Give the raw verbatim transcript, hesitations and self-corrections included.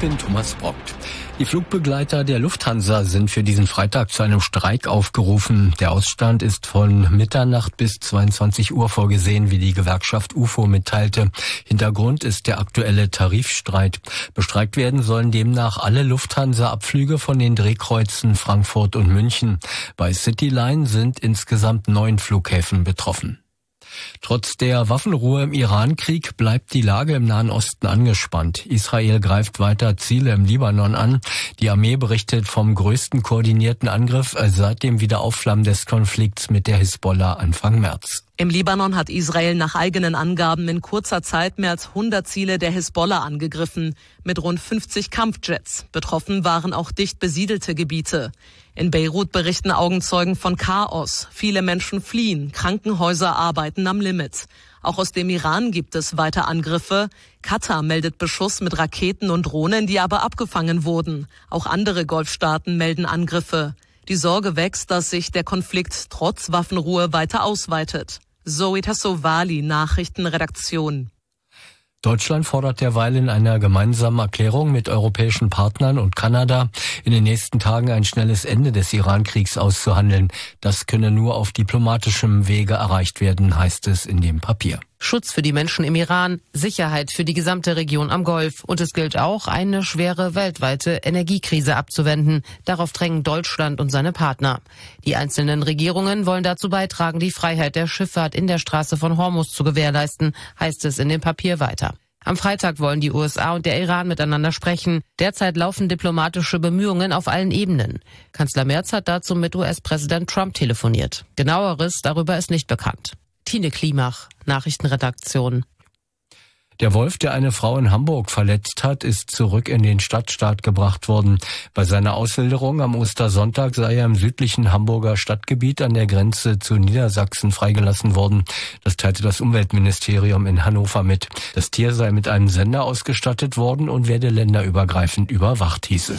bin Thomas Brockt. Die Flugbegleiter der Lufthansa sind für diesen Freitag zu einem Streik aufgerufen. Der Ausstand ist von Mitternacht bis zweiundzwanzig Uhr vorgesehen, wie die Gewerkschaft U F O mitteilte. Hintergrund ist der aktuelle Tarifstreit. Bestreikt werden sollen demnach alle Lufthansa-Abflüge von den Drehkreuzen Frankfurt und München. Bei Cityline sind insgesamt neun Flughäfen betroffen. Trotz der Waffenruhe im Iran-Krieg bleibt die Lage im Nahen Osten angespannt. Israel greift weiter Ziele im Libanon an. Die Armee berichtet vom größten koordinierten Angriff seit dem Wiederaufflammen des Konflikts mit der Hisbollah Anfang März. Im Libanon hat Israel nach eigenen Angaben in kurzer Zeit mehr als hundert Ziele der Hisbollah angegriffen, mit rund fünfzig Kampfjets. Betroffen waren auch dicht besiedelte Gebiete. In Beirut berichten Augenzeugen von Chaos. Viele Menschen fliehen, Krankenhäuser arbeiten am Limit. Auch aus dem Iran gibt es weiter Angriffe. Katar meldet Beschuss mit Raketen und Drohnen, die aber abgefangen wurden. Auch andere Golfstaaten melden Angriffe. Die Sorge wächst, dass sich der Konflikt trotz Waffenruhe weiter ausweitet. Zoe Tassovali, Nachrichtenredaktion. Deutschland fordert derweil in einer gemeinsamen Erklärung mit europäischen Partnern und Kanada, in den nächsten Tagen ein schnelles Ende des Iran-Kriegs auszuhandeln. Das könne nur auf diplomatischem Wege erreicht werden, heißt es in dem Papier. Schutz für die Menschen im Iran, Sicherheit für die gesamte Region am Golf. Und es gilt auch, eine schwere weltweite Energiekrise abzuwenden. Darauf drängen Deutschland und seine Partner. Die einzelnen Regierungen wollen dazu beitragen, die Freiheit der Schifffahrt in der Straße von Hormuz zu gewährleisten, heißt es in dem Papier weiter. Am Freitag wollen die U S A und der Iran miteinander sprechen. Derzeit laufen diplomatische Bemühungen auf allen Ebenen. Kanzler Merz hat dazu mit U S-Präsident Trump telefoniert. Genaueres darüber ist nicht bekannt. Tine Klimach, Nachrichtenredaktion. Der Wolf, der eine Frau in Hamburg verletzt hat, ist zurück in den Stadtstaat gebracht worden. Bei seiner Auswilderung am Ostersonntag sei er im südlichen Hamburger Stadtgebiet an der Grenze zu Niedersachsen freigelassen worden. Das teilte das Umweltministerium in Hannover mit. Das Tier sei mit einem Sender ausgestattet worden und werde länderübergreifend überwacht, hieß es.